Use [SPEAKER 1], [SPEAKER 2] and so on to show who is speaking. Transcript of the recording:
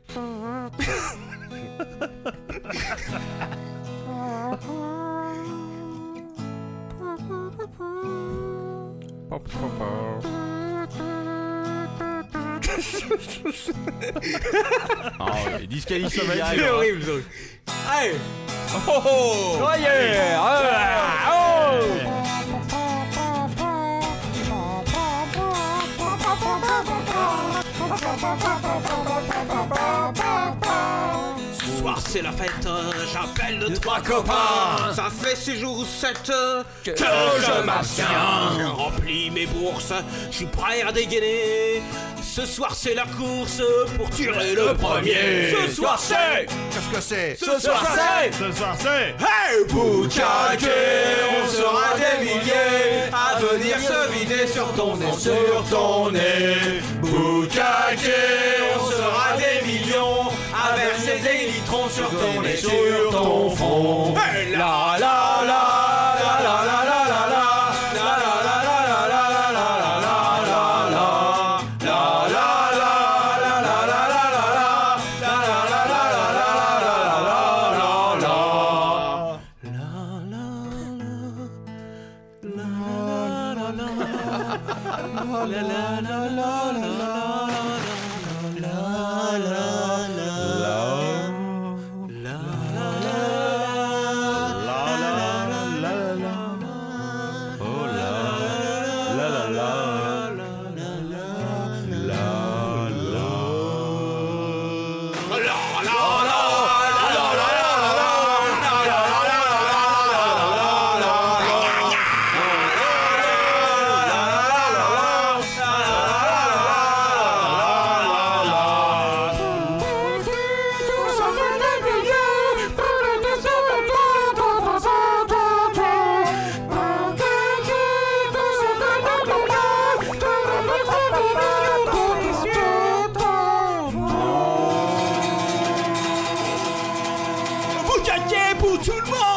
[SPEAKER 1] Oh, disqualifié.
[SPEAKER 2] C'est horrible, ça. Allez.
[SPEAKER 1] Oh, oh.
[SPEAKER 2] Oh yeah.
[SPEAKER 3] Ce soir c'est la fête, j'appelle de trois copains. Ça fait 6 jours ou 7 que je m'abstiens. Je remplis mes bourses, je suis prêt à dégainer. Ce soir c'est la course pour tirer le premier. Ce soir c'est...
[SPEAKER 1] Qu'est-ce que c'est?
[SPEAKER 3] Ce soir c'est...
[SPEAKER 1] Ce soir c'est...
[SPEAKER 3] Hey Boucaquet, on sera des milliers à venir se vider sur ton nez, sur ton nez. Boucaquet, on sera des millions à verser des litrons sur ton nez, sur ton front. Hey, la la la la la la la la la. Boucaquet pour tout le monde.